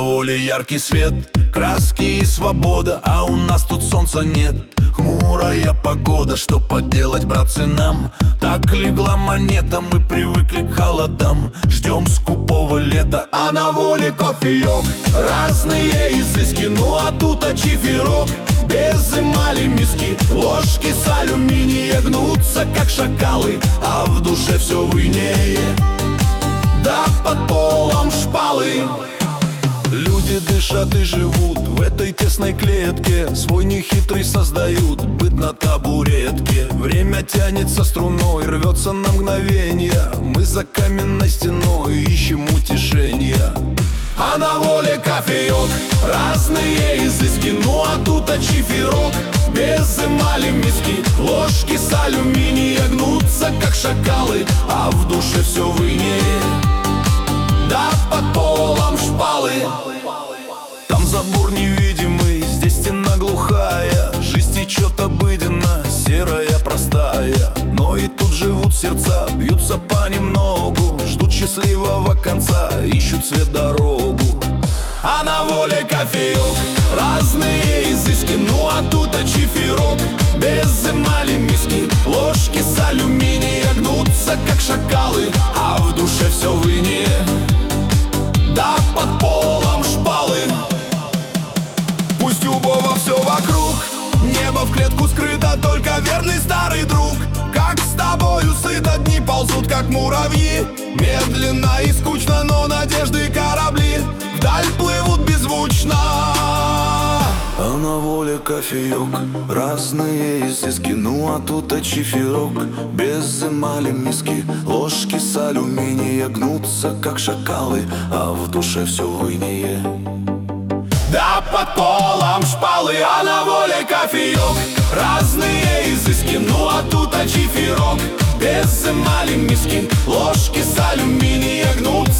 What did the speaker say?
воле яркий свет, краски и свобода, а у нас тут солнца нет. Хмурая погода, что поделать, братцы, нам? Так легла монета, мы привыкли к холодам. Ждем скупого лета, а на воле кофеек. Разные изыски, ну а тут чиферок. Без эмали миски, ложки с алюминия гнутся, как шакалы, а в душе все в инее, да под полом шпалы. Люди дышат и живут в этой тесной клетке, свой нехитрый создают быт на табуретке. Время тянется струной, рвется на мгновенье, мы за каменной стеной ищем утешения. А на воле кофеек, разные изыски, ну а тут чиферок. Без эмали миски, ложки с алюминия гнутся, как шакалы, а в душе все в инее, да под полом шпалы. Там забор невидимый, здесь стена глухая, жизнь течет обыденно, серая, простая. Но и тут живут сердца, бьются понемногу, ждут счастливого конца, ищут свет дорогу. А на воле кофеек, разные изыски, ну а тут чиферок. Без эмали миски, ложки с алюминия гнутся, как шакалы, а в душе все в инее, да под полом шпалы. Пусть убого все вокруг, небо в клетку скрыто, только верный старый друг. Как с тобою сыто, дни ползут, как муравьи. Медленно и скучно, но надежды корабли вдаль плывут беззвучно. А на воле кофеек, разные изыски, ну а тут чиферок. Без эмали миски, ложки с алюминия гнутся, как шакалы, а в душе все в инее, да под полом шпалы. А на воле кофеек, разные изыски, ну а тут чиферок. Без эмали миски, ложки с алюминия гнутся,